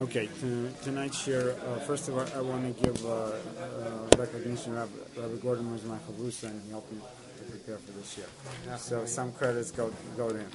Okay, tonight's share, first of all, I want to give recognition to Rabbi Gordon was my chavrusa, and he helped me to prepare for this year. So some credits go to him.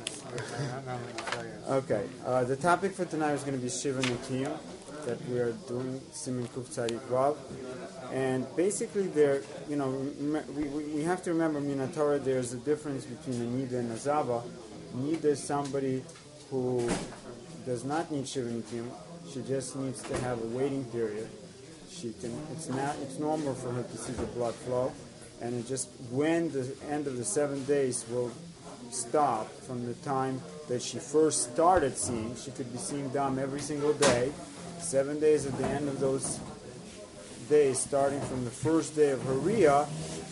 Okay, the topic for tonight is going to be Shiva Nikiyim, that we are doing Siman Kuf Tzadik Vav. And basically there, we have to remember, in Torah, there's a difference between a Nida and a Zava. Nida is somebody who does not need Shiva Nikiyim. She just needs to have a waiting period. It's normal for her to see the blood flow, and it just when the end of the 7 days will stop from the time that she first started seeing. She could be seeing Dam every single day. 7 days at the end of those days, starting from the first day of her Riyah,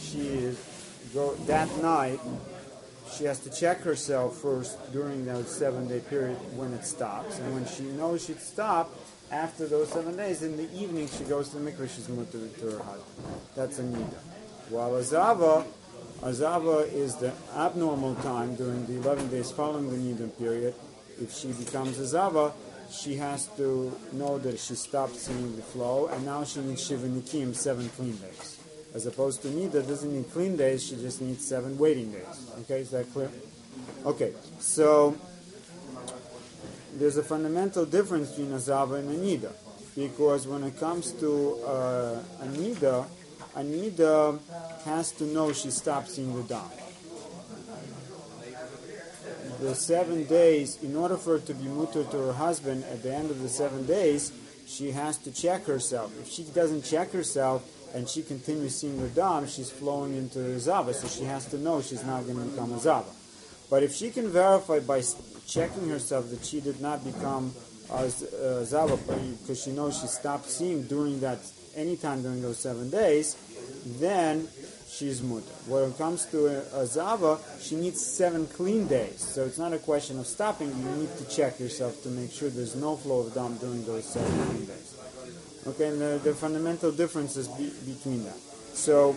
that night. She has to check herself first during that 7 day period when it stops. And when she knows she'd stop, after those 7 days, in the evening she goes to the mikveh, she's mutter to her husband. That's a nida. While azava is the abnormal time during the 11 days following the nida period. If she becomes azava, she has to know that she stopped seeing the flow, and now she needs Shiva Nikiyim, 7 clean days. As opposed to Nida, doesn't need clean days, she just needs 7 waiting days. Okay, is that clear? Okay, so there's a fundamental difference between a Zava and a Nida. Because when it comes to a Nida has to know she stopped seeing the Dam. The 7 days, in order for her to be mutter to her husband at the end of the 7 days, she has to check herself. If she doesn't check herself, and she continues seeing the Dam, she's flowing into the Zava, so she has to know she's not going to become a Zava. But if she can verify by checking herself that she did not become a Zava, because she knows she stopped seeing any time during those 7 days, then she's mutter. When it comes to a Zava, she needs 7 clean days. So it's not a question of stopping, you need to check yourself to make sure there's no flow of Dam during those 7 clean days. Okay, and the fundamental differences between that. So,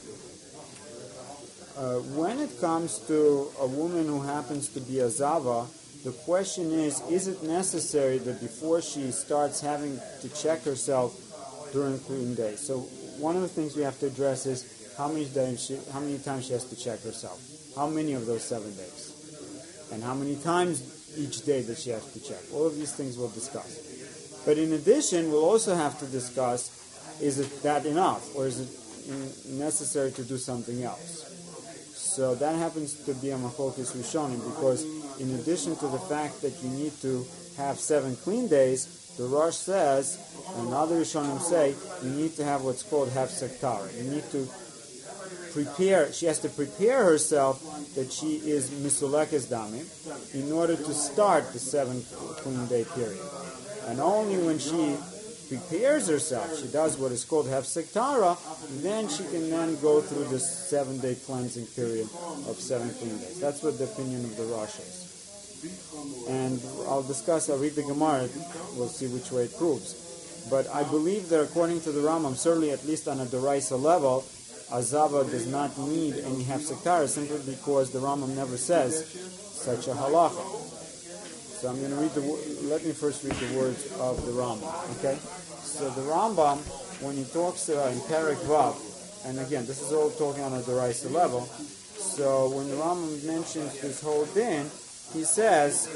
when it comes to a woman who happens to be a Zava, the question is it necessary that before she starts having to check herself during clean days? So, one of the things we have to address is how many times she has to check herself. How many of those 7 days? And how many times each day that she has to check? All of these things we'll discuss. But in addition, we'll also have to discuss, is it that enough, or is it necessary to do something else? So that happens to be a machlokes rishonim, because in addition to the fact that you need to have 7 clean days, the Rosh says, and other rishonim say, you need to have what's called hefsek tara. You need to prepare, she has to prepare herself that she is misulekes damim in order to start the 7 clean day period. And only when she prepares herself, she does what is called hefsek tara, then she can then go through this 7 day cleansing period of 7 clean days. That's what the opinion of the Rosh is. And I'll read the Gemara, we'll see which way it proves. But I believe that according to the Rambam, certainly at least on a Deraisa level, a Zava does not need any hefsek tara, simply because the Rambam never says such a halacha. So I'm going to let me first read the words of the Rambam, okay? So the Rambam, when he talks in Perek Vav, and again, this is all talking on a Deraisa level, so when the Rambam mentions this whole din, he says,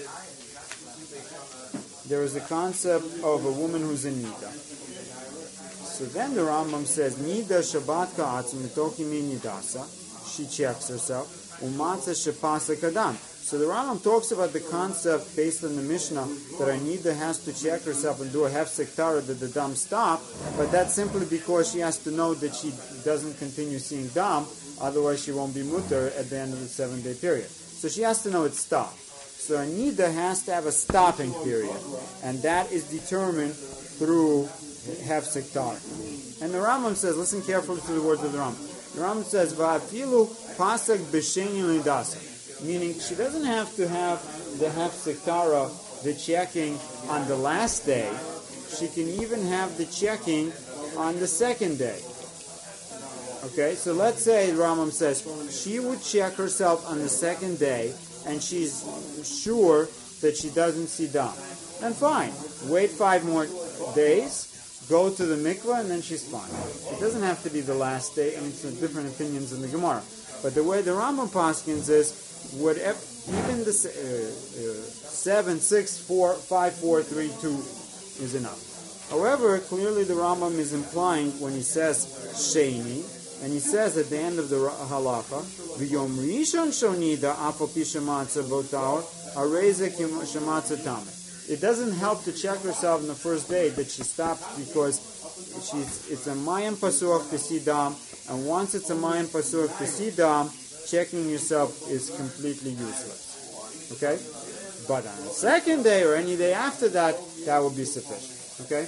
there is a concept of a woman who's in Nida. So then the Rambam says, Nida Shabbat Ka'atzim Mitoki Mi Nidasa, she checks herself, Umatza Shepasa Kadam. So the Rambam talks about the concept based on the Mishnah that a Nida has to check herself and do a hefsek tara that the Dam stop, but that's simply because she has to know that she doesn't continue seeing Dam, otherwise she won't be mutter at the end of the 7 day period. So she has to know it stopped. So a Nida has to have a stopping period, and that is determined through hefsek tara. And the Rambam says, listen carefully to the words of the Rambam. The Rambam says, Va'afilu pasak b'sheni lidasa. Meaning she doesn't have to have the hefsek tara, the checking on the last day. She can even have the checking on the 2nd day. Okay, so let's say Rambam says she would check herself on the 2nd day, and she's sure that she doesn't see Dam. then fine. Wait 5 more days, go to the mikvah, and then she's fine. It doesn't have to be the last day. I mean, it's different opinions in the Gemara. But the way the Rambam paskins is, whatever, even the 7, 6, 4, 5, 4, 3, 2 is enough. However, clearly the Rambam is implying when he says Sheni, and he says at the end of the halacha, V'yom rishon shonida afal pi shematza botar hareze shematza tameh. It doesn't help to check herself on the first day that she stopped because it's a mayim pasuach to see dam, and once it's a mayim pasuach to see dam, checking yourself is completely useless. Okay? But on the second day or any day after that, that will be sufficient. Okay?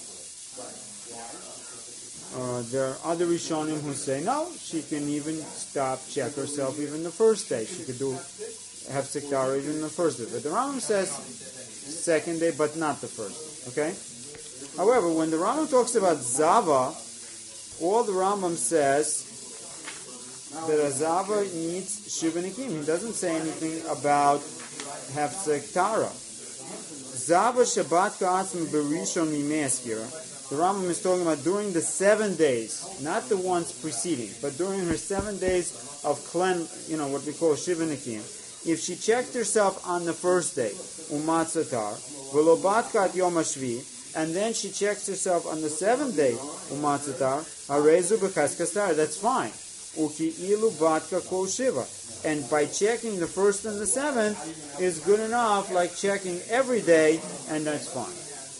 There are other Rishonim who say no, she can even check herself even the first day. She could do hefsek tahara even the first day. But the Rambam says second day, but not the first. Okay? However, when the Rambam talks about Zava, all the Rambam says that a Zava needs Shiva Nikim. He doesn't say anything about hefsek tahara. Zava Shabbat Ka'atzma Berishon Mimei Asfira. The Rambam is talking about during the 7 days, not the ones preceding, but during her 7 days of what we call Shiva Nikim. If she checked herself on the first day, Umatzatar, Velobatkat Yom Hashvi, and then she checks herself on the 7th day, Umatzatar, Harezu B'chaskastar, that's fine. Uki Ilu Batka Kol Shiva. And by checking the 1st and the 7th is good enough, like checking every day, and that's fine.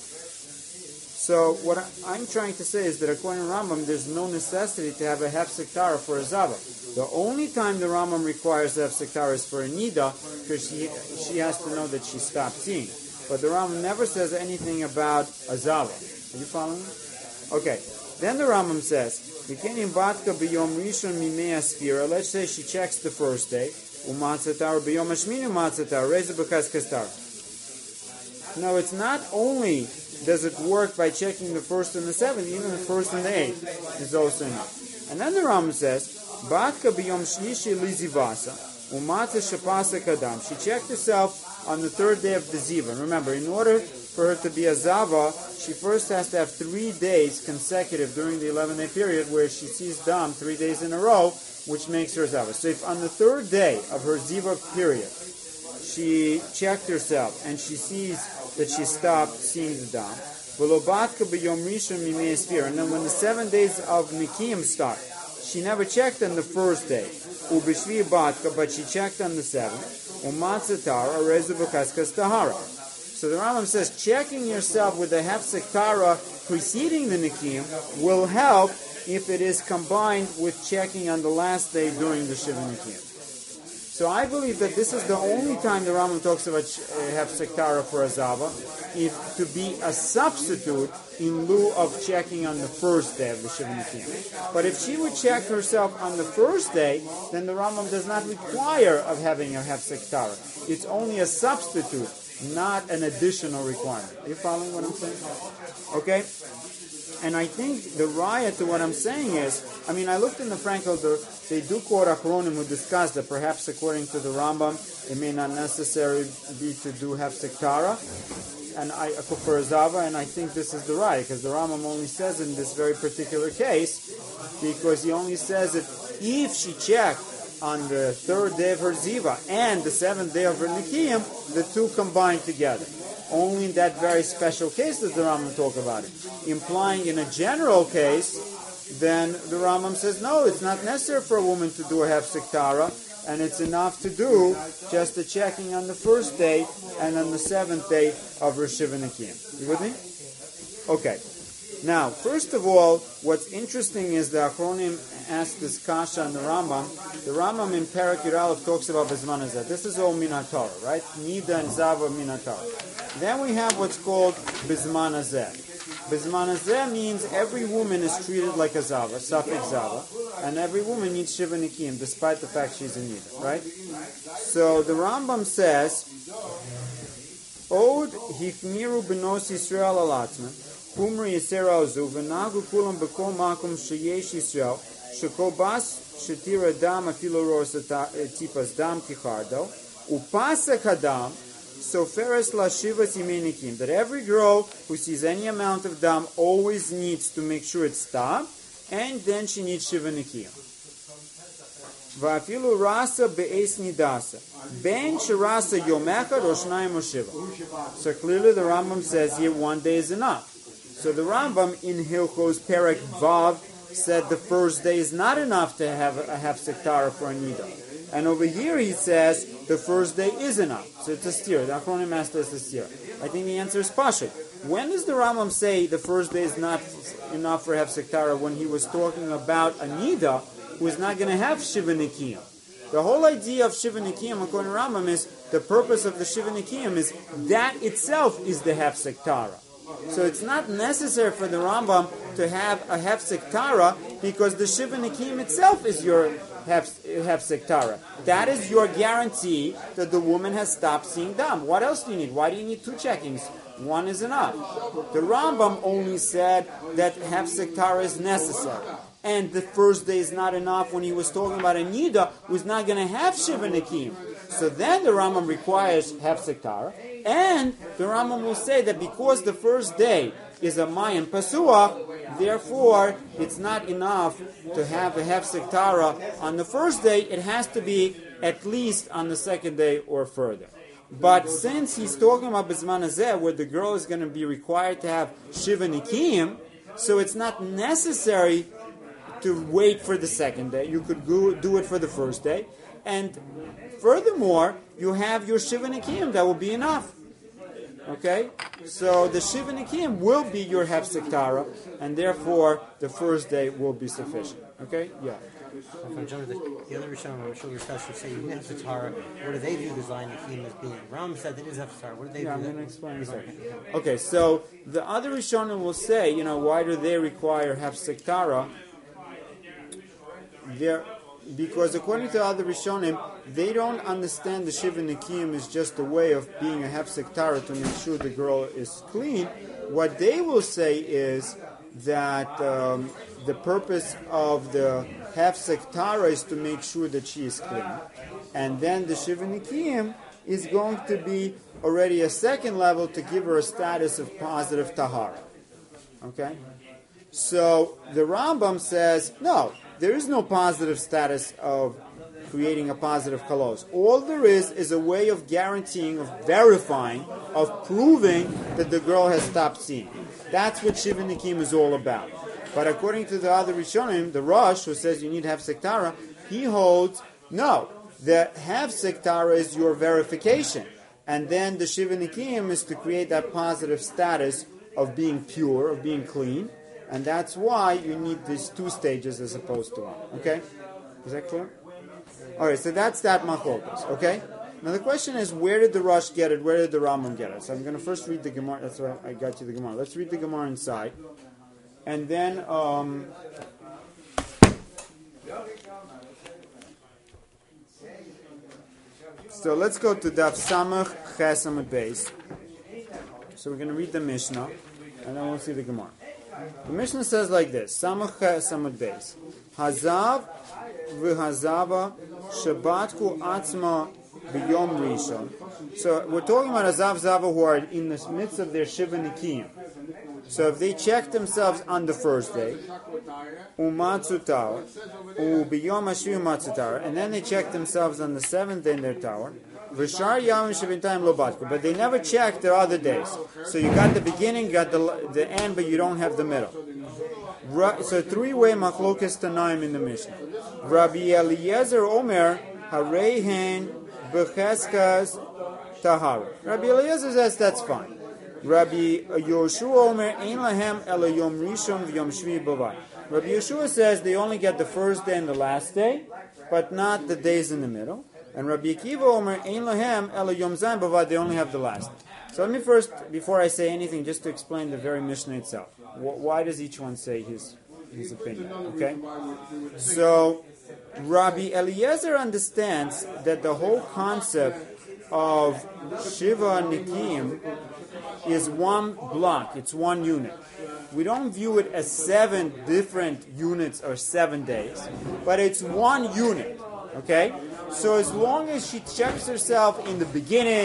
So what I'm trying to say is that according to Rambam, there's no necessity to have a hefsek tahara for a zava. The only time the Rambam requires a hefsek tahara is for a nida, because she has to know that she stopped seeing. But the Rambam never says anything about a zava. Are you following? Okay. Then the Rambam says, let's say she checks the first day, no, it's not only does it work by checking the 1st and the 7th, even the 1st and the 8th is also enough. And then the Rambam says, Batka b'yom shlishi lizivasa, umatza shapasa kadam. She checked herself on the 3rd day of the ziva. Remember, in order for her to be a zava, she first has to have 3 days consecutive during the 11-day period where she sees dam 3 days in a row, which makes her zava. So if on the 3rd day of her ziva period, she checked herself and she sees that she stopped seeing the dam. And then when the 7 days of Nikiyim start, she never checked on the 1st day, but she checked on the 7th. So the Rambam says checking yourself with the hefsek tahara preceding the Nikiyim will help if it is combined with checking on the last day during the Shiva Nikiyim. So I believe that this is the only time the Rambam talks about hefsek tahara for a zava, if to be a substitute in lieu of checking on the 1st day of the Shiva Nikiyim. But if she would check herself on the 1st day, then the Rambam does not require of having a hefsek tahara. It's only a substitute, not an additional requirement. Are you following what I'm saying? Okay? And I think the raya to what I'm saying is, I looked in the Frankel, they do quote Achronim who discuss that perhaps according to the Rambam, it may not necessarily be to do hefsek tahara, and I prefer Zava, and I think this is the raya, because the Rambam only says in this very particular case, because he only says that if she checked on the 3rd day of her ziva and the 7th day of her Nikiyim, the two combined together. Only in that very special case does the Rambam talk about it. Implying in a general case, then the Rambam says, no, it's not necessary for a woman to do a hefsek tahara, and it's enough to do just the checking on the 1st day and on the 7th day of her Shiva Nikiyim. You with me? Okay. Now, first of all, what's interesting is the Achronim asked this kasha on the Rambam. The Rambam in Perek Yud Aleph talks about Bizman Hazeh. This is all Min HaTorah, right? Nida and Zava Min HaTorah. Then we have what's called Bizman Hazeh. Bizman Hazeh means every woman is treated like a Zava, Safek Zava, and every woman needs Shiva Nikiyim, despite the fact she's a Nida, right? So the Rambam says, Od Hikmiru Benos Yisrael Alatzman, Kumri Yisera Ozu, V'nagu Kulam B'kol Makom Sheyesh Yisrael, Shekobas Shetira Dam Afilo Rosa Tipas Dam Kichardo, Upasek Hadam, soferes la shivas yemei, that every girl who sees any amount of dam always needs to make sure it's stopped, and then she needs shiva nikiyim. Va'afilu rasa be'es nidasa. Ben shirasa yom echad or shnayim or shiva. So clearly the Rambam says here 1 day is enough. So the Rambam in Hilchos Perek Vav said the first day is not enough to have a hefsek tara for a nida. And over here he says the first day is enough. So it's a steer. The Achronim Master is a steer. I think the answer is pashut. When does the Rambam say the first day is not enough for hefsek tara when he was talking about a nida who is not going to have shiva nikiyim? The whole idea of shiva nikiyim, according to Rambam, is the purpose of the shiva nikiyim is that itself is the hefsek tara. So it's not necessary for the Rambam to have a hefsek tara because the shiva nikiyim itself is your hefsek tara. That is your guarantee that the woman has stopped seeing dam. What else do you need? Why do you need 2 checkings? 1 is enough. The Rambam only said that hefsek tara is necessary. And the first day is not enough when he was talking about a nida who's not going to have shiva nikiyim. So then the Rambam requires hefsek tara, and the Rambam will say that because the first day is a mayan pasuach, therefore it's not enough to have a hefsek tara on the first day. It has to be at least on the second day or further. But since he's talking about Bizman Hazeh, where the girl is going to be required to have shiva nikiyim, so it's not necessary to wait for the second day. You could do it for the first day. And furthermore, you have your shiva nikiyim. That will be enough. Okay? So the shiva nikiyim will be your hefsek tara, and therefore the first day will be sufficient. Okay? Yeah. The other Rishonim say you have hefsek tara. What do they do the Zion nikiyim as being? Ram said that is hefsek tara. What do they do? I'm going to explain in a second. Okay, so the other Rishonim will say, why do they require hefsek tara? Because according to other Rishonim, they don't understand the Shiva Nikiyim is just a way of being a hefsek tara to make sure the girl is clean. What they will say is that the purpose of the hefsek tara is to make sure that she is clean. And then the Shiva Nikiyim is going to be already a second level to give her a status of positive tahara. Okay? So the Rambam says, no, there is no positive status of creating a positive kalos. All there is a way of guaranteeing, of verifying, of proving that the girl has stopped seeing. That's what Shiva Nikiyim is all about. But according to the other Rishonim, the Rosh, who says you need hefsek tara, he holds, no, the hefsek tara is your verification. And then the Shiva Nikiyim is to create that positive status of being pure, of being clean. And that's why you need these 2 stages as opposed to 1. Okay? Is that clear? Alright, so that's that machlokas. Okay? Now the question is, where did the Rosh get it? Where did the Rambam get it? So I'm going to first read the Gemara. That's why I got you the Gemara. Let's read the Gemara inside. And then, so let's go to Daf Samach Ches Amud Beis. So we're going to read the Mishnah, and then we'll see the Gemara. The Mishnah says like this: Samach Ches Amud Beis, Hazav v'Hazava Shabbatku Atzma b'Yom Rishon. So we're talking about Hazav Zava who are in the midst of their Shiva Nikiyim. So if they check themselves on the first day, Umatzutar, Ubiyom Hashvi Umatzutar, and then they check themselves on the 7th day in their tower, V'shar Yamim Shavintayim Lobatku, but they never check their other days. So you got the beginning, you got the end, but you don't have the middle. So 3-way machlokas tanaim in the Mishnah. Rabbi Eliezer Omer Harehen B'cheskas Tahara. Rabbi Eliezer says that's fine. Rabbi Yoshua Omer Ein Lahem Ela Yom Rishon V'Yom Shvi Bavai. Rabbi Yoshua says they only get the first day and the last day, but not the days in the middle. And Rabbi Akiva Omer Ein Lahem Ela Yom Zayin Bavad, they only have the last. So let me first, before I say anything, just to explain the very Mishnah itself. Why does each one say his opinion? Okay? So Rabbi Eliezer understands that the whole concept of Shiva Nikiyim is one block, it's one unit. We don't view it as 7 different units or 7 days, but it's one unit. Okay? So as long as she checks herself in the beginning,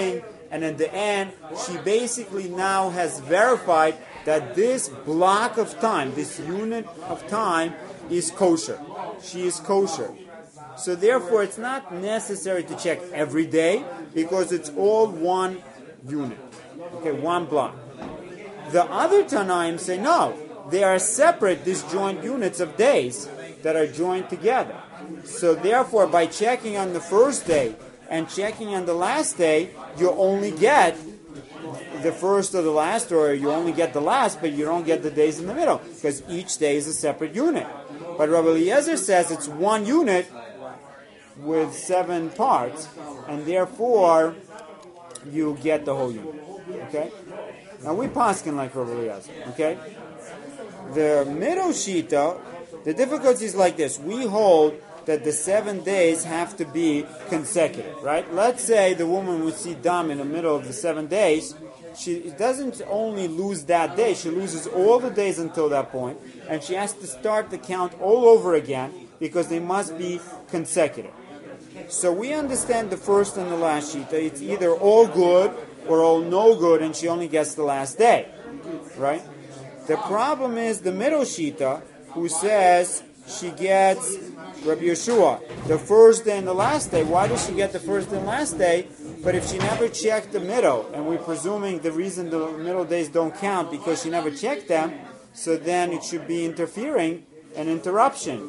and in the end, she basically now has verified that this block of time, this unit of time, is kosher. She is kosher. So therefore, it's not necessary to check every day because it's all one unit, okay, one block. The other Tanaim say no, they are separate disjoint units of days that are joined together. So therefore, by checking on the first day and checking on the last day, you only get the first or the last, or you only get the last, but you don't get the days in the middle because each day is a separate unit. But Rabbi Eliezer says it's one unit with 7 parts, and therefore you get the whole unit. Okay? Now we paskin like Rabbi Eliezer. Okay? The middle shita, the difficulty is like this. We hold that the 7 days have to be consecutive, right? Let's say the woman would see dam in the middle of the 7 days. She doesn't only lose that day, she loses all the days until that point, and she has to start the count all over again because they must be consecutive. So we understand the first and the last shita. It's either all good or all no good, and she only gets the last day, right? The problem is the middle shita, who says she gets Rabbi Yeshua the first day and the last day. Why does she get the first and last day? But if she never checked the middle, and we're presuming the reason the middle days don't count because she never checked them, so then it should be interfering, an interruption.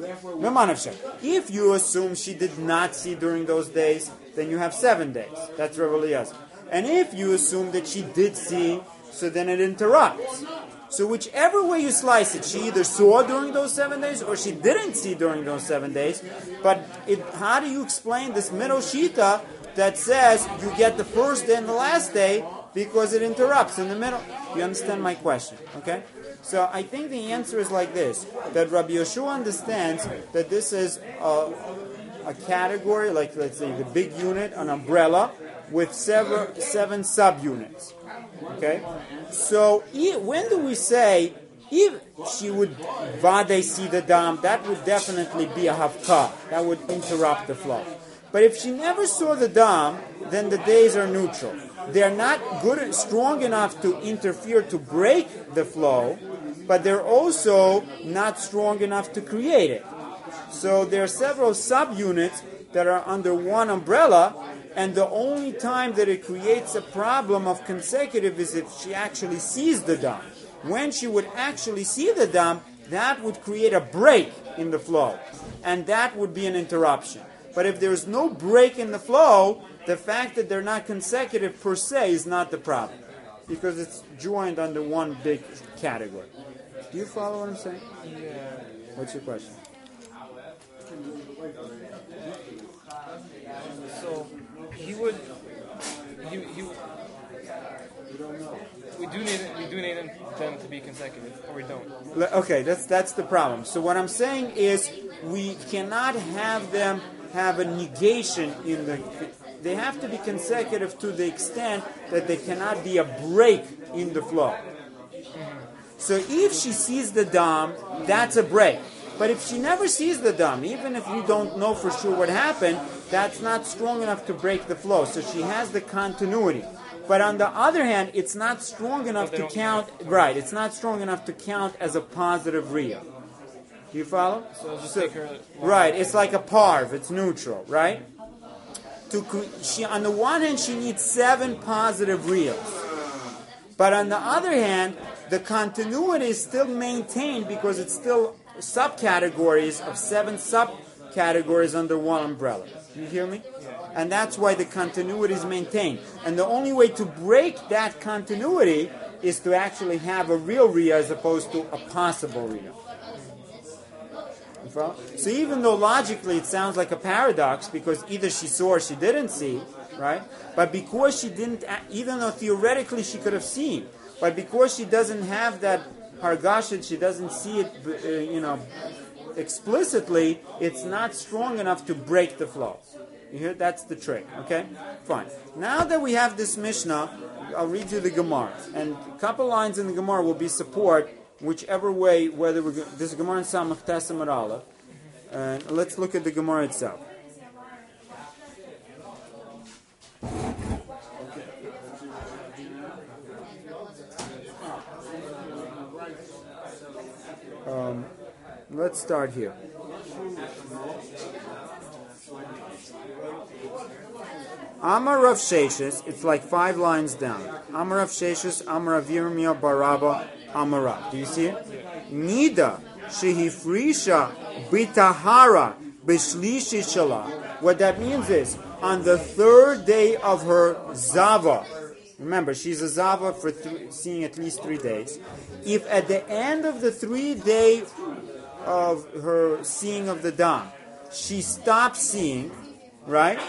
If you assume she did not see during those days, then you have 7 days. That's Rabbi Eliezer. And if you assume that she did see, so then it interrupts. So whichever way you slice it, she either saw during those 7 days or she didn't see during those 7 days. But how do you explain this middle shita that says you get the first day and the last day because it interrupts in the middle? You understand my question, okay? So I think the answer is like this, that Rabbi Yeshua understands that this is a category, like let's say the big unit, an umbrella, with 7 subunits. Okay? So when do we say, if she would vade see the dam, that would definitely be a hafka. That would interrupt the flow. But if she never saw the dam, then the days are neutral. They're not good, strong enough to interfere to break the flow, but they're also not strong enough to create it. So there are several subunits that are under one umbrella, and the only time that it creates a problem of consecutive is if she actually sees the dam. When she would actually see the dam, that would create a break in the flow, and that would be an interruption. But if there's no break in the flow, the fact that they're not consecutive per se is not the problem, because it's joined under one big category. Do you follow what I'm saying? Yeah. What's your question? So he would. We do need them to be consecutive, or we don't. Okay, that's the problem. So what I'm saying is we cannot have them have a negation in the. They have to be consecutive to the extent that there cannot be a break in the flow. So if she sees the dam, that's a break. But if she never sees the dam, even if you don't know for sure what happened, that's not strong enough to break the flow. So she has the continuity. But on the other hand, it's not strong enough to count. Right, it's not strong enough to count as a positive real. Do you follow? So just take her. Right, it's like a parv. It's neutral, right? On the one hand, she needs 7 positive reals. But on the other hand, the continuity is still maintained because it's still subcategories of 7 subcategories under one umbrella. You hear me? And that's why the continuity is maintained. And the only way to break that continuity is to actually have a real Riyah as opposed to a possible Riyah. So even though logically it sounds like a paradox, because either she saw or she didn't see, right? But because she didn't, even though theoretically she could have seen, but because she doesn't have that hargashet, she doesn't see it, explicitly, it's not strong enough to break the flow. You hear? That's the trick. Okay? Fine. Now that we have this Mishnah, I'll read you the Gemara. And a couple lines in the Gemara will be support, whichever way, whether we're this is Gemara in Samach Tesem or Aleph. And let's look at the Gemara itself. Let's start here. Amar Rav Sheshes, it's like 5 lines down. Amar Rav Sheshes, Amar Rav Yirmiyah Barabba, Amar Rav. Do you see it? Nida shehifrisha bitahara b'shlishi shala. What that means is, on the 3rd day of her zava, remember, she's a zava for seeing at least 3 days. If at the end of the 3rd day of her seeing of the dam, she stops seeing, right?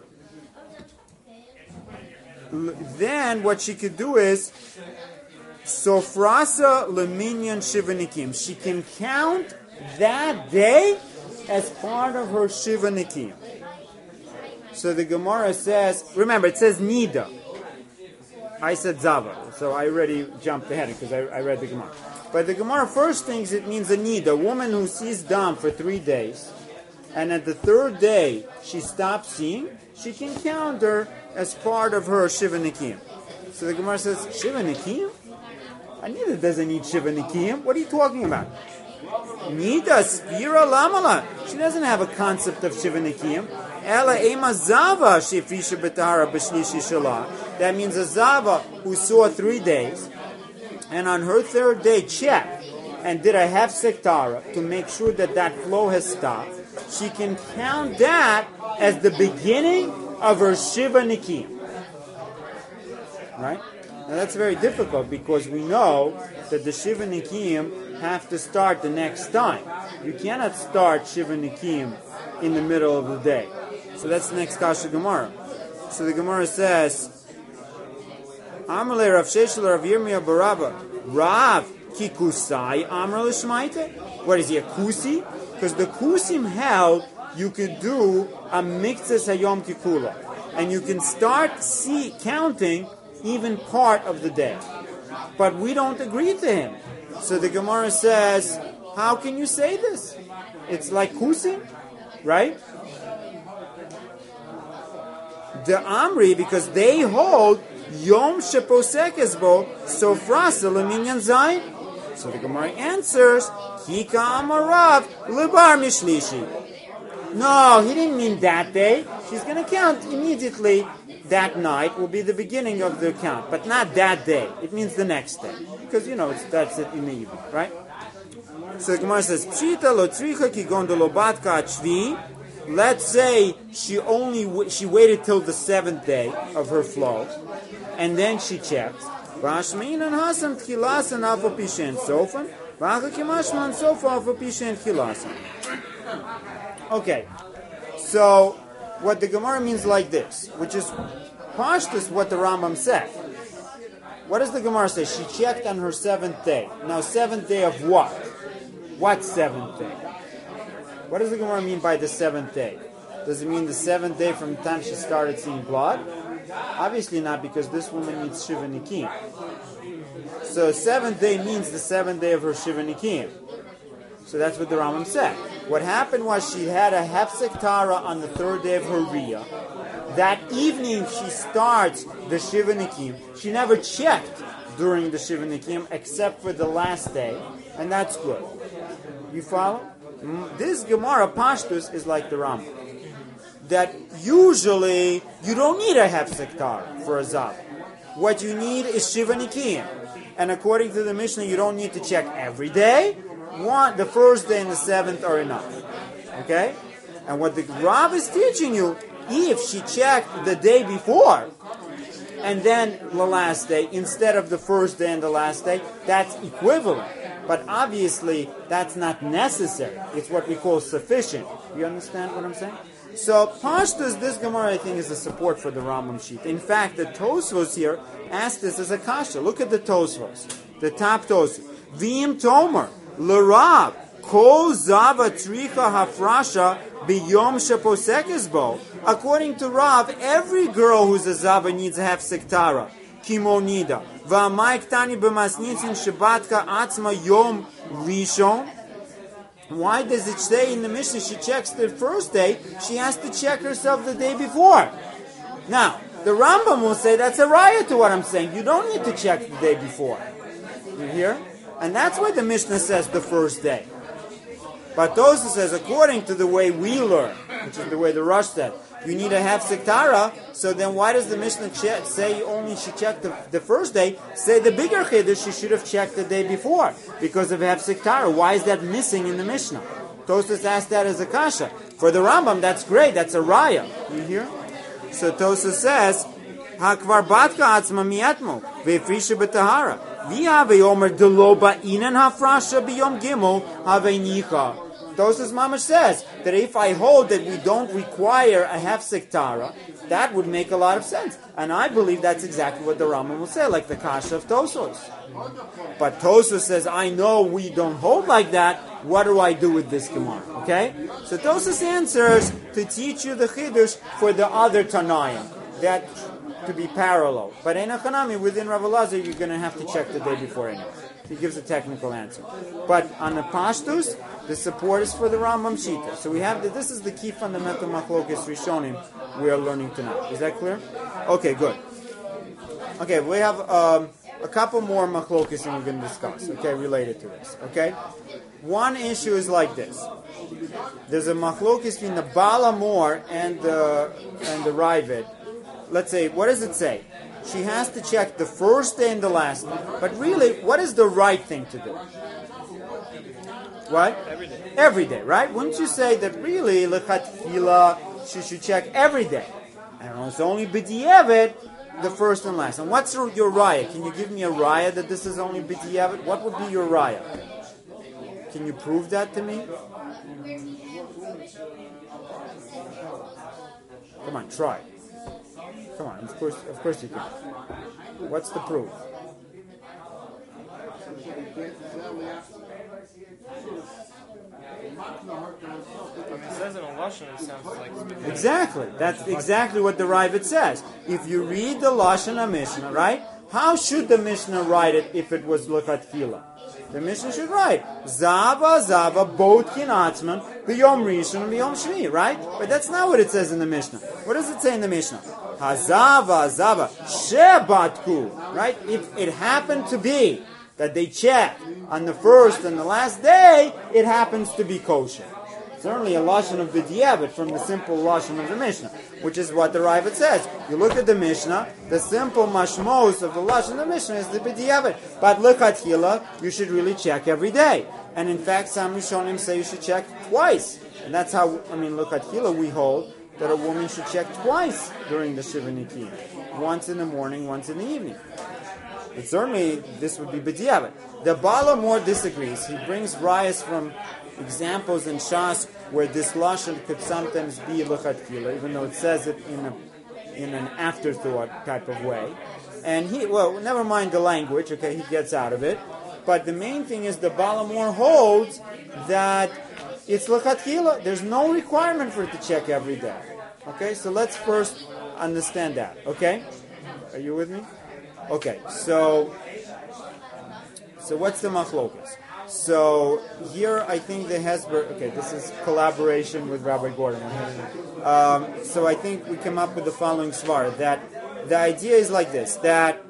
Then what she could do is Sofrasa Leminyan Shivanikim. She can count that day as part of her Shivanikim. So the Gemara says, remember it says Nida. I said Zava, so I already jumped ahead because I read the Gemara. But the Gemara first thinks it means a Nida, a woman who sees Dam for 3 days, and at the 3rd day she stops seeing, she can count her as part of her Shiva Nikim. So the Gemara says, Shiva Nikim? Anita doesn't need Shiva Nikim. What are you talking about? Nida Spira Lamala. She doesn't have a concept of Shiva Nikim. Ela Ema Zava Shefisha Betara B'Shlishi Shalah. That means a Zava who saw 3 days, and on her 3rd day checked and did a half sektara to make sure that that flow has stopped. She can count that as the beginning of her Shiva Nikim. Right? Now that's very difficult because we know that the Shiva Nikim have to start the next time. You cannot start Shiva Nikim in the middle of the day. So that's the next Kasha Gemara. So the Gemara says, Amalei Rav Sheshel Rav Yirmiyah Barabba, Rav Kikusai Amar L'Shmaite. What is he, a Kusi? Because the Kusim held you could do a Miktzas Hayom Kikula. And you can start counting even part of the day. But we don't agree to him. So the Gemara says, how can you say this? It's like Kusim, right? The Amri, because they hold Yom Sheposekesbo Sofrasa Leminyan Zayin. So the Gemara answers, Kika Amarav Lebar Mishlishi. No, he didn't mean that day. She's going to count immediately. That night will be the beginning of the count, but not that day. It means the next day. Because, that's it in the evening, right? So the Gemara says, Pshita lo tzricha ki gondolo batka achvi. Let's say she waited till the 7th day of her flow, and then she checked. Vashmeinan hasam tchilasan afo pishen sofan. Vacha kimashman sofa afo pishen tchilasan. Okay, so what the Gemara means like this, which is pashtus what the Rambam said. What does the Gemara say? She checked on her 7th day. Now, 7th day of what? What 7th day? What does the Gemara mean by the 7th day? Does it mean the 7th day from the time she started seeing blood? Obviously not, because this woman needs Shiva Nikim. So 7th day means the 7th day of her Shiva Nikim. So that's what the Rambam said. What happened was she had a hefsek tara on the 3rd day of her Riyah. That evening she starts the Shiva Nikim. She never checked during the Shiva Nikim except for the last day. And that's good. You follow? This Gemara Pashtus is like the Rambam. That usually you don't need a hefsek tara for a zav. What you need is Shiva Nikim. And according to the Mishnah, you don't need to check every day. The 1st day and the 7th are enough. Okay? And what the Rav is teaching you, if she checked the day before and then the last day instead of the 1st day and the last day, that's equivalent. But obviously, that's not necessary. It's what we call sufficient. You understand what I'm saying? So, Pashtus, this Gemara, I think, is a support for the Rambam sheet. In fact, the Tosfos here asked this as a kasha. Look at the Tosfos. The top Tosfos. V'im Tomer. L'Rav, kol zava tricha hafrasha biyom sheposekesbo. According to Rav, every girl who's a zava needs a half sektara. Kimonida. V'amay ktani b'masnitzin shebatka atzma yom rishon. Why does it say in the Mishnah she checks the 1st day? She has to check herself the day before. Now, the Rambam will say that's a raya to what I'm saying. You don't need to check the day before. You hear? And that's why the Mishnah says the 1st day. But Tosa says, according to the way we learn, which is the way the Rosh said, you need to have Sektara, so then why does the Mishnah say only she checked the first day? Say the bigger Chiddush, she should have checked the day before, because of have Sektara. Why is that missing in the Mishnah? Tosas asked that as a kasha. For the Rambam, that's great, that's a raya. You hear? So Tosas says, Hakvar batka atzma miatmo, ve'frisha b'tahara. V'ha ve'omer delo ba'inan hafrasha b'yom gimel have'nicha. Tosas Mamash says that if I hold that we don't require a half sektara, that would make a lot of sense. And I believe that's exactly what the Rambam will say, like the kasha of Tosos. But Tosos says, I know we don't hold like that. What do I do with this Gemara? Okay? So Tosos answers to teach you the Chiddush for the other Tanaim. That to be parallel. But in Hanami, within Rav Elazar, you're going to have to check the day before anyway. He gives a technical answer. But on the Pashtus, the support is for the Rambam Shita. So we have this is the key fundamental Machlokes Rishonim we are learning tonight. Is that clear? Okay, good. Okay, we have a couple more Machlokes that we're going to discuss, okay, related to this, okay? One issue is like this. There's a Machlokes between the Baal Amor and the Ravid. Let's say, what does it say? She has to check the first day and the last day. But really, what is the right thing to do? What? Every day. Every day, right? Wouldn't you say that really, lechatchila, she should check every day? I don't know, it's only b'di'evet, the first and last. And what's your raya? Can you give me a raya that this is only b'di'evet? What would be your raya? Can you prove that to me? Come on, try. Come on, of course you can. What's the proof? It says in a Lashon, it sounds like it's Exactly. That's exactly what the Ravid says. If you read the Lashon Mishnah, right? How should the Mishnah write it if it was Lechatchila? The Mishnah should write Zava Bodkin Atzman B'Yom Rishon B'Yom Shvi, right? But that's not what it says in the Mishnah. What does it say in the Mishnah? Hazava Shebatku, right? If it happened to be that they check on the first and the last day, it happens to be kosher. Certainly a lashon of b'di'evet from the simple lashon of the Mishnah, which is what the Ravid says. You look at the Mishnah, the simple mashmos of the lashon of the Mishnah is the b'di'evet. But lechatchila, you should really check every day. And in fact, some Rishonim say you should check twice. And that's how, lechatchila we hold that a woman should check twice during the Shiva Nikim. Once in the morning, once in the evening. But certainly, this would be b'di'evet. The Baal Amor disagrees. He brings rayas from examples in Shas where this lashon could sometimes be lechatchila, even though it says it in an afterthought type of way. And never mind the language. Okay, he gets out of it. But the main thing is the Baal Amor holds that it's lechatchila. There's no requirement for it to check every day. Okay, so let's first understand that. Okay, are you with me? Okay, so what's the machlokas? So here I think the Hesber. Okay, this is collaboration with Rabbi Gordon. So I think we come up with the following svar that the idea is like this: that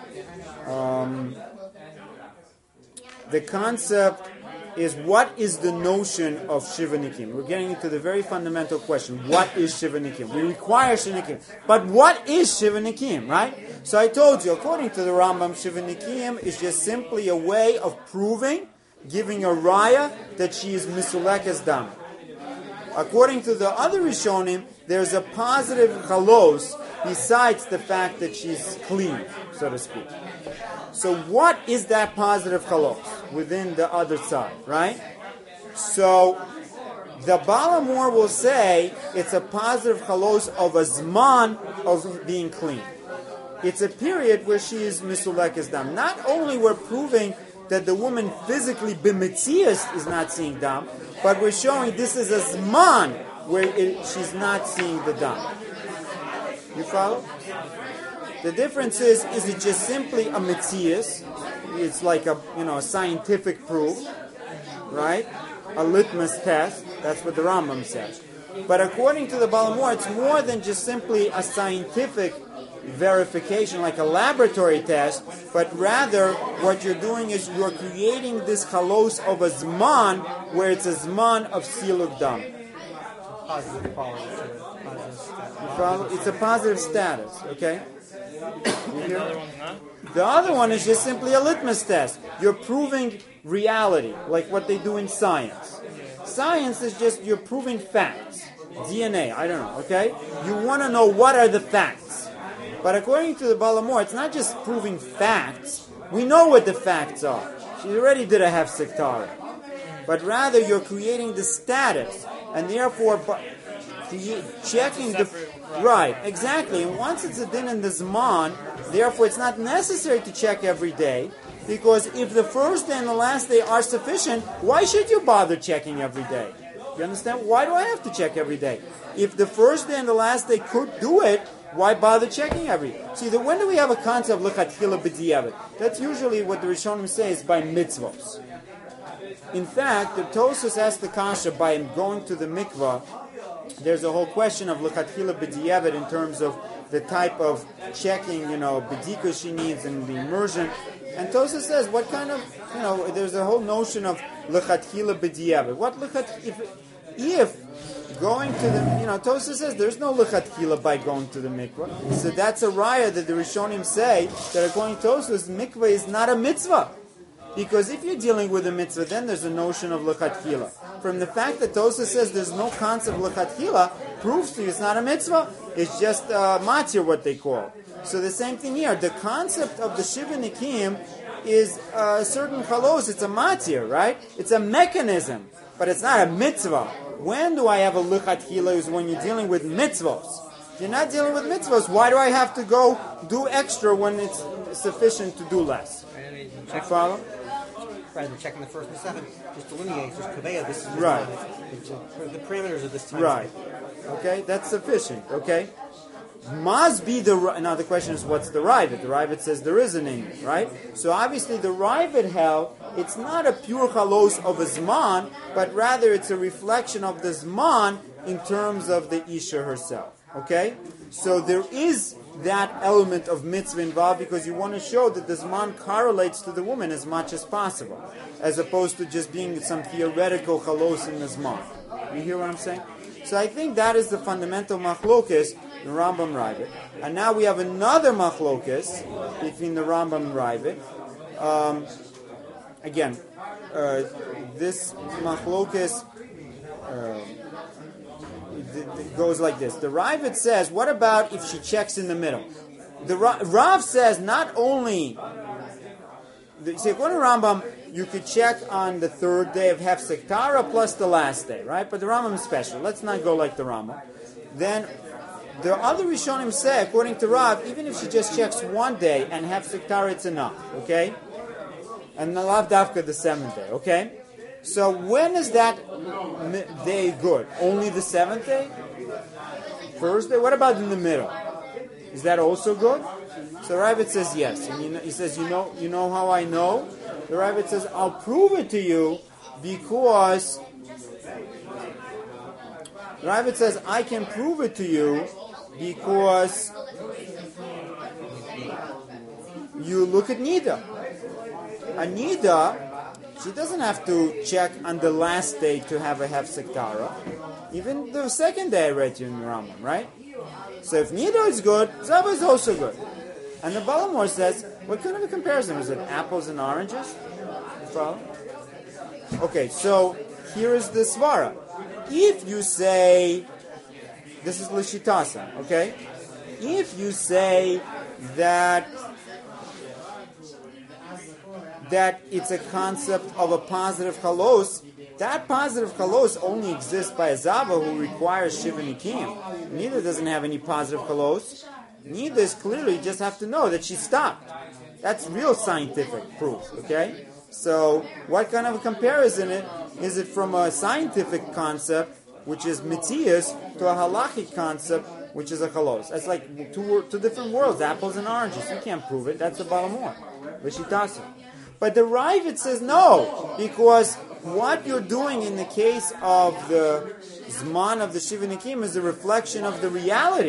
the concept is what is the notion of Shiva Nikim. We're getting into the very fundamental question: what is Shiva Nikim? We require Shiva Nikim, but what is Shiva Nikim, right? So I told you, according to the Rambam, Shiva Nikim is just simply a way of proving, giving a raya that she is misulekes dam. According to the other Rishonim, there's a positive chalos besides the fact that she's clean, so to speak. So what is that positive chalos within the other side, right? So the Baal Amor will say it's a positive chalos of a zman of being clean. It's a period where she is misulekes dam. Not only we're proving that the woman physically b'metzias is not seeing dam, but we're showing this is a zman where she's not seeing the dam. You follow? The difference is it just simply a metzias? It's like a scientific proof, right? A litmus test. That's what the Rambam says. But according to the Baal Amor, it's more than just simply a scientific verification, like a laboratory test, but rather what you're doing is you're creating this halos of a zman, where it's a zman of siluk dam. Positive quality to it. Positive status. You follow? It's a positive status, okay? You hear? The other one's not. The other one is just simply a litmus test. You're proving reality, like what they do in science. Science is just you're proving facts. DNA, I don't know, okay? You want to know what are the facts. But according to the Balamor, it's not just proving facts. We know what the facts are. She already did a hefsek Torah. But rather you're creating the status. And therefore, checking the... Right, exactly. And once it's a din in the Zman, therefore it's not necessary to check every day. Because if the first day and the last day are sufficient, why should you bother checking every day? You understand? Why do I have to check every day? If the first day and the last day could do it, why bother checking every day? See, when do we have a concept of lechatchila b'diavad? That's usually what the Rishonim say is by mitzvos. In fact, the Tosfos asked the kasha by going to the mikvah. There's a whole question of lechatchila b'diavad in terms of the type of checking, b'dika she needs and the immersion. And Tosfos says, what kind of, there's a whole notion of lechatchila b'diavad. What if going to the, Tosfos says there's no lechatchila by going to the mikvah. So that's a raya that the Rishonim say that according to Tosfos, mikvah is not a mitzvah. Because if you're dealing with a mitzvah, then there's a notion of lechatchila. From the fact that Tosfos says there's no concept of lechatchila, proves to you it's not a mitzvah. It's just matir, what they call. So the same thing here. The concept of the Shiva Nikim is a certain chalos. It's a matir, right? It's a mechanism, but it's not a mitzvah. When do I have a lechatchila? Is when you're dealing with mitzvos. If you're not dealing with mitzvos, why do I have to go do extra when it's sufficient to do less? You follow? Rather than checking the first and second, just delineates this kaveya. This is right. The parameters of this time. Right. Okay, that's sufficient. Okay. Must be now the question is, what's the Ravid? The Ravid says there is an Indian, right? So obviously the Ravid held it's not a pure chalos of a zman, but rather it's a reflection of the zman in terms of the isha herself. Okay, so there is that element of mitzvah involved because you want to show that the zman correlates to the woman as much as possible, as opposed to just being some theoretical chalos in the zman. You hear what I'm saying? So I think that is the fundamental machlokes, the Rambam Ravid. And now we have another machlokes between the Rambam and Ravid. This machlokes it goes like this. The Ravid says, what about if she checks in the middle? The Rav says not only... See, according to Rambam, you could check on the third day of hefsek Tara plus the last day, right? But the Rambam is special. Let's not go like the Rambam. Then the other Rishonim say, according to Rav, even if she just checks one day and hefsek Tara, it's enough, okay? And the lav davka the seventh day, okay? So when is that day good? Only the seventh day? First day? What about in the middle? Is that also good? So Ravid says yes. And he says, you know how I know? The Ravid says, I'll prove it to you because... The Ravid says, I can prove it to you because you look at Nida. A Nida, she doesn't have to check on the last day to have a hefsek Tara. Even the second day I read to you in the Rambam, right? So if Nida is good, Zava is also good. And the Balamor says, what kind of a comparison? Is it apples and oranges? You follow? Okay, so here is the Svara. If you say, this is Lishitasa, okay? If you say that it's a concept of a positive chalos, that positive chalos only exists by a Zava who requires Shiva Nikim. Neither doesn't have any positive chalos. Neither is clearly, you just have to know that she stopped. That's real scientific proof, okay? So, what kind of a comparison is it from a scientific concept, which is mitzias, to a halachic concept, which is a chalos? That's like two different worlds, apples and oranges. You can't prove it. That's the balamor, l'shitasa. But the Ravid says no, because what you're doing in the case of the Zman of the Shiva Nikim is a reflection of the reality.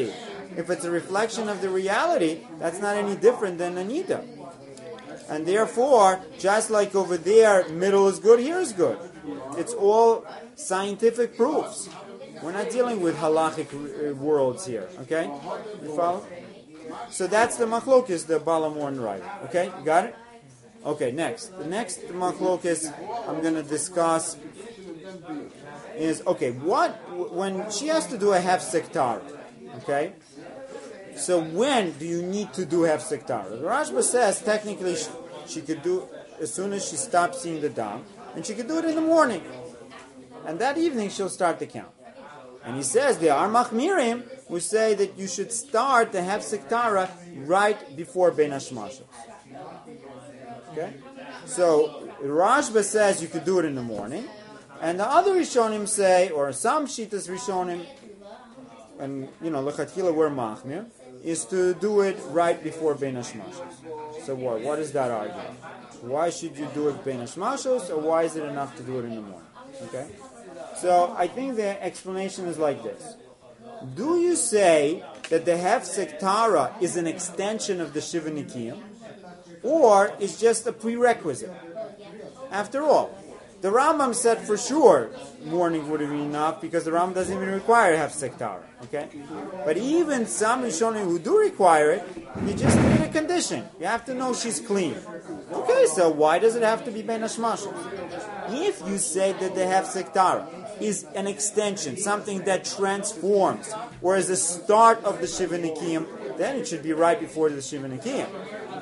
if it's a reflection of the reality, that's not any different than a nida. And therefore, just like over there, middle is good, here is good. It's all scientific proofs. We're not dealing with halachic worlds here, okay? You follow? So that's the machlokes, the Balamor and Raya. Okay, you got it? Okay, next. The next machlokes I'm going to discuss is, okay, when she has to do a half sektara, okay? So when do you need to do half sektara? The Rashba says technically she could do as soon as she stops seeing the dam, and she could do it in the morning. And that evening she'll start the count. And he says there are machmirim who say that you should start the half sektara right before Bein Hashmashos. Okay? So Rashba says you could do it in the morning, and the other Rishonim say, or some Shitas Rishonim, and lechatchila we're machmir, is to do it right before Bein Hashmashos. So what? What is that argument? Why should you do it Bein Hashmashos, or why is it enough to do it in the morning? Okay? So I think the explanation is like this. Do you say that the half sektara is an extension of the Shiva Nikiyim, or is just a prerequisite? After all, the Rambam said for sure morning would have been enough because the Rambam doesn't even require half sektara. Okay? But even some Rishonim who do require it, you just need a condition. You have to know she's clean. Okay, so why does it have to be Bein Hashmashos? If you say that the half sektara is an extension, something that transforms, or is the start of the Shiva Nikiyim, then it should be right before the Shiva Nikiyim.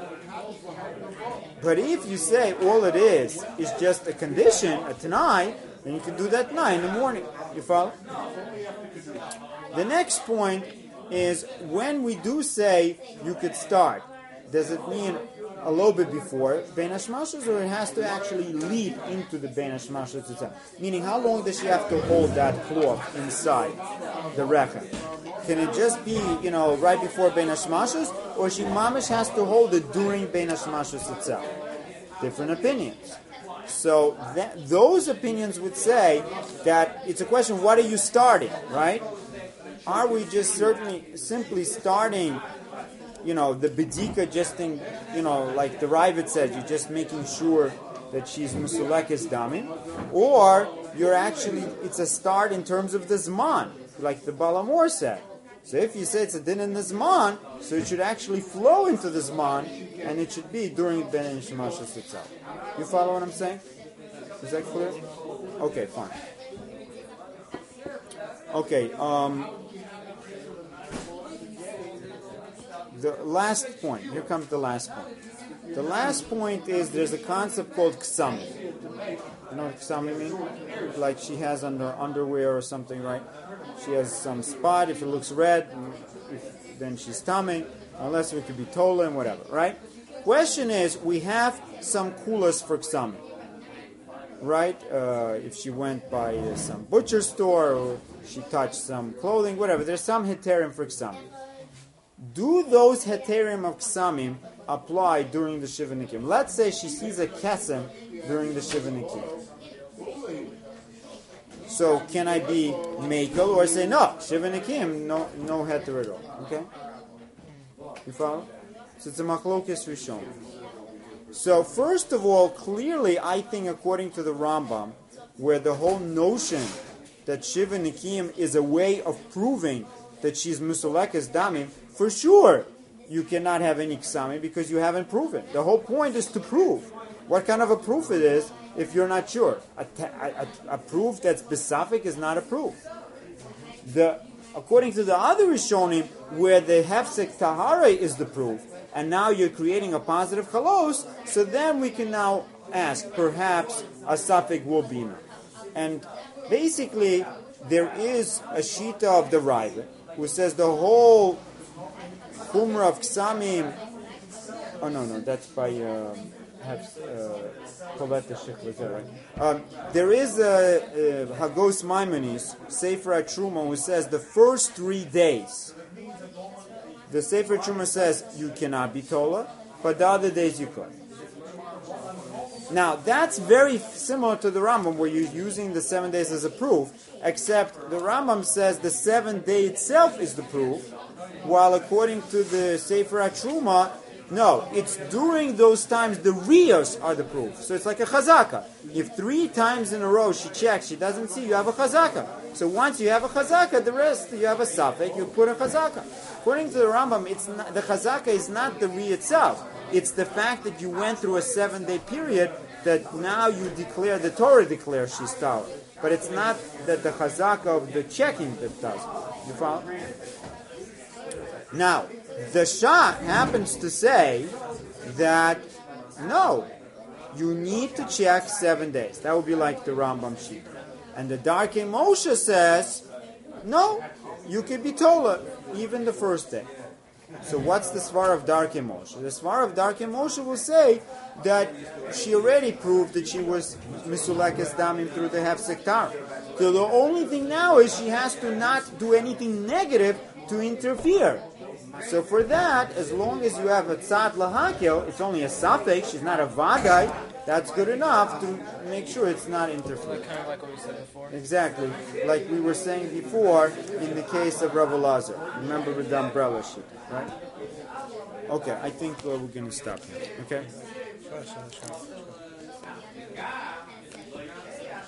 But if you say all it is just a condition, a Tanai, then you can do that Tanai in the morning. You follow? The next point is when we do say you could start, does it mean a little bit before Bein Hashmashos, or it has to actually lead into the Bein Hashmashos itself? Meaning, how long does she have to hold that cloth inside the recha? Can it just be, right before Bein Hashmashos, or she mamish has to hold it during Bein Hashmashos itself? Different opinions. So those opinions would say that it's a question, what are you starting, right? Are we just simply starting the bedika just in, like the Ravid said, you're just making sure that she's musulekes damim, or you're actually, it's a start in terms of the zman, like the Balamor said. So if you say it's a din in the zman, so it should actually flow into the zman, and it should be during Bein Hashmashos itself. You follow what I'm saying? Is that clear? Okay, fine. Okay, the last point. Here comes the last point. The last point is there's a concept called ksami. You know what ksami mean? Like she has on her underwear or something, right? She has some spot. If it looks red, then she's tamei. Unless it could be tola and whatever, right? Question is, we have some kulas for ksami, right? If she went by some butcher store or she touched some clothing, whatever. There's some heterim for ksami. Do those heterim of ksamim apply during the Shiva Nikiyim? Let's say she sees a kesem during the Shiva Nikiyim. So can I be mekel or say no? Shiva Nikiyim, no heter at all. Okay? You follow? So it's a machlokes rishon. So first of all, clearly I think according to the Rambam, where the whole notion that Shiva Nikiyim is a way of proving that she's musulekes damim, for sure you cannot have any ksami because you haven't proven. The whole point is to prove. What kind of a proof it is if you're not sure? A proof that's besafik is not a proof. According to the other Rishonim, where the hefsek tahara is the proof, and now you're creating a positive chalos, so then we can now ask, perhaps a safik will be enough. And basically, there is a shita of the Ravid who says the whole Chumrah of Ksamim. Oh no, that's by Kovet Shechlet, right? There is a Hagos Maimonides, Sefer HaTruma, who says the first 3 days. The Sefer HaTruma says you cannot be Tola, but the other days you could. Now, that's very similar to the Rambam, where you're using the 7 days as a proof, except the Rambam says the 7th day itself is the proof, while according to the Sefer HaTruma, no, it's during those times the riyos are the proof. So it's like a chazaka. If 3 times in a row she checks, she doesn't see, you have a chazaka. So once you have a chazaka, the rest you have a safek, you put a chazaka. According to the Rambam, it's not, the chazaka is not the ri itself. It's the fact that you went through a 7-day period that now you declare, the Torah declares she's tara. But it's not that the chazaka of the checking that does it. You follow? Now, the Shah happens to say that no, you need to check 7 days. That would be like the Rambam sheet. And the Darkei Moshe says, no, you could be Tola even the first day. So what's the Svar of Darkei Moshe? The Svar of Darkei Moshe will say that she already proved that she was Misulekes Damim through the Hefsek Tara. So the only thing now is she has to not do anything negative to interfere. So for that, as long as you have a tzad lahakel, it's only a safek, she's not a vagai, that's good enough to make sure it's not interfering. Kind of like what we said before. Exactly, like we were saying before in the case of Rav Elazar. Remember with the umbrella sheet, right? Okay, I think we're going to stop here. Okay? Sure.